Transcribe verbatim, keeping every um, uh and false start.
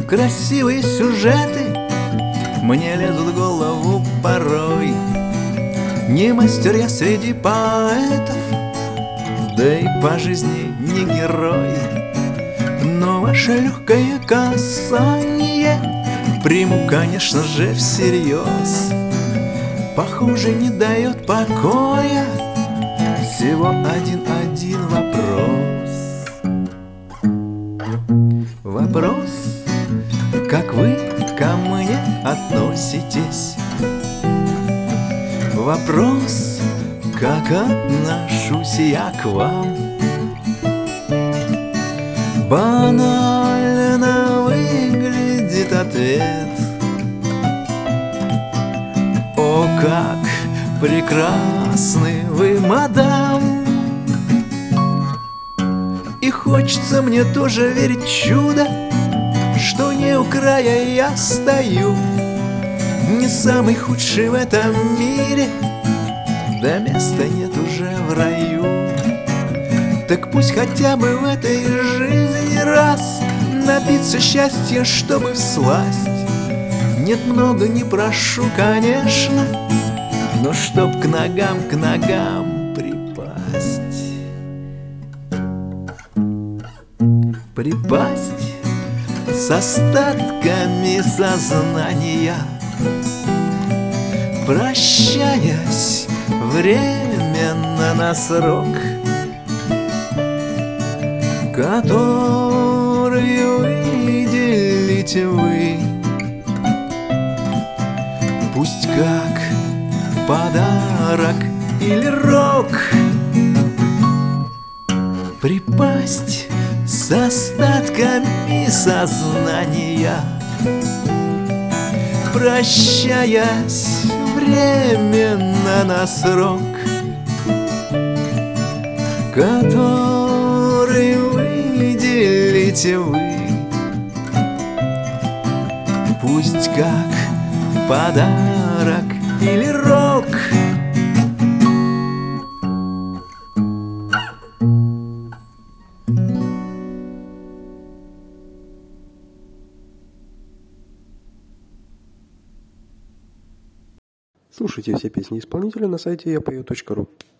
Красивые сюжеты мне лезут в голову порой. Не мастер я среди поэтов, да и по жизни не герой. Но ваше легкое касание приму, конечно же, всерьез. Похоже, не дает покоя всего один-один вопрос. Вопрос, как вы ко мне относитесь? Вопрос, как отношусь я к вам? Банально выглядит ответ. О, как прекрасны вы, мадам! И хочется мне тоже верить в чудо, что не у края я стою. Не самый худший в этом мире, да места нет уже в раю. Так пусть хотя бы в этой жизни раз напиться счастья, чтобы всласть. Нет, много не прошу, конечно, но чтоб к ногам, к ногам припасть. Припасть с остатками сознания, прощаясь временно на срок, который выделите вы. Пусть как подарок или рок. Припасть с остатками сознания, прощаясь временно на срок, который выделите вы. Пусть как подарок или рок. Слушайте все песни исполнителя на сайте я пою точка ру.